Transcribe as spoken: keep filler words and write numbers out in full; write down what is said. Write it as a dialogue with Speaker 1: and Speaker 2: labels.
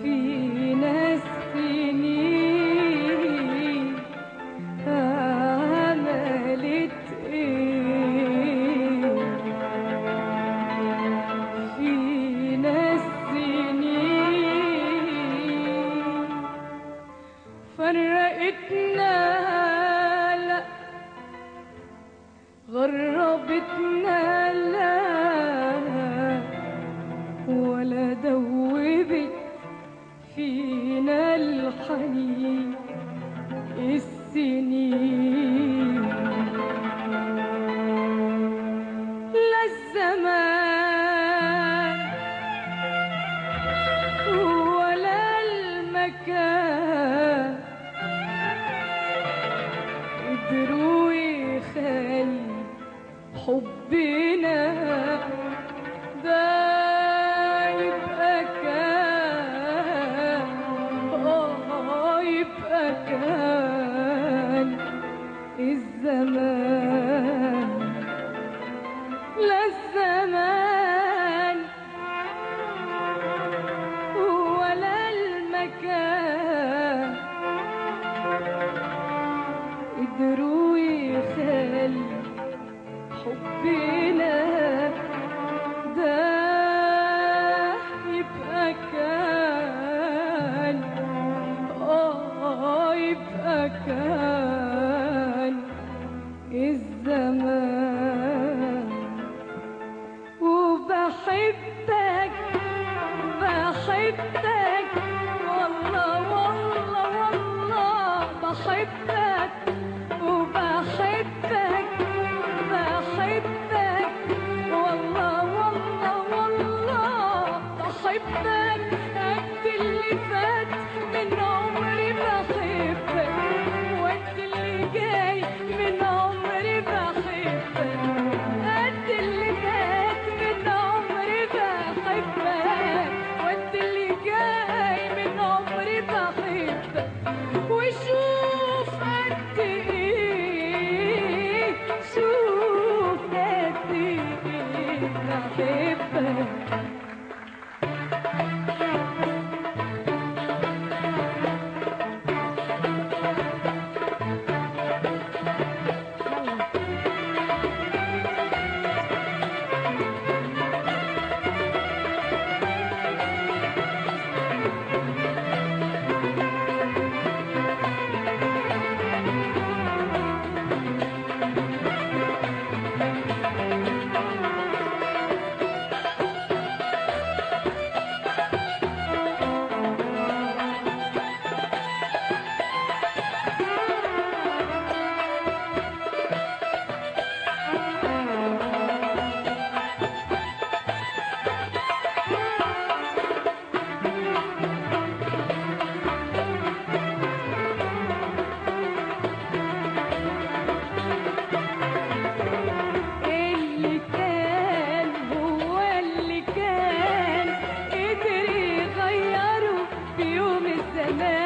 Speaker 1: فينا السنين عملت ايه؟ فينا السنين فرقتنا، لا غربتنا، لا ولا دوبت فينا الحنين السنين. لا الزمان ولا المكان قدروا يخلي حبنا ده يبقى كان، آه يبقى كان الزمان. لا الزمان ولا المكان قدروا يخلي حبنا ده يبقى كان، آه يبقى كان الزمان. وبحبك بحبك والله والله والله بحبك، وبحبك بحبك والله والله والله بحبك قد اللي فات من عمري بحبك، وقت اللي جاي من عمري بحبك، قد اللي فات من عمري بحبك، وقت اللي جاي من عمري بحبك. وشوف قد ايه، شوف قد ايه بحبك. الزمان